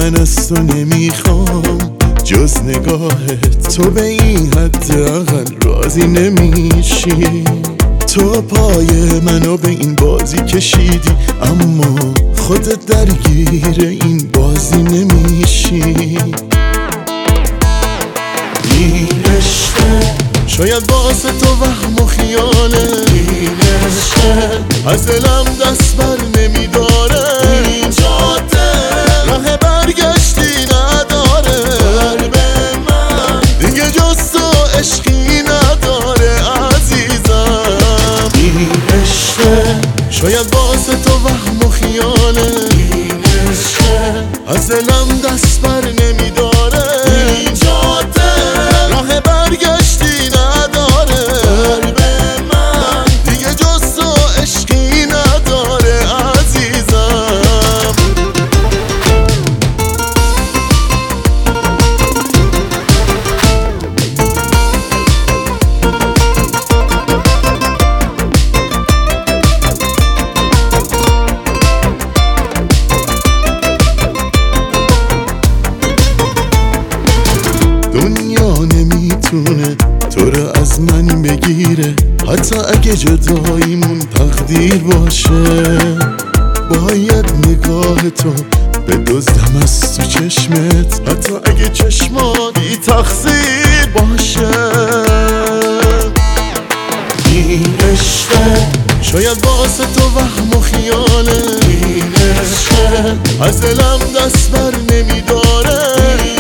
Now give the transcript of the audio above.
من از تو نمیخوام جز نگاهت. تو به این حداقل راضی نمیشی. تو پای منو به این بازی کشیدی، اما خودت درگیر این بازی نمیشی. این عشقه شاید واسه تو وهم و خیاله، این عشقه از دلم دست بر نمیداره. این جاده راه برگشتی نداره، قلب من دیگه جز تو عشقی نداره عزیزم. این عشقه شاید واسه تو وهم و خیاله، این عشقه از دلم دست بر نمیداره. این جاده راه برگشتی نداره، قلب من دیگه جز تو عشقی نداره عزیزم. دنیا نمیتونه تو رو از من بگیره، حتی اگه جداییمون تقدیر باشه. باید نگاه تو بدزدم از تو چشمت، حتی اگه چشمات بی تقصیر باشه. این عشقه شاید واسه تو وهم و خیاله، این عشقه از دلم دست بر نمیداره.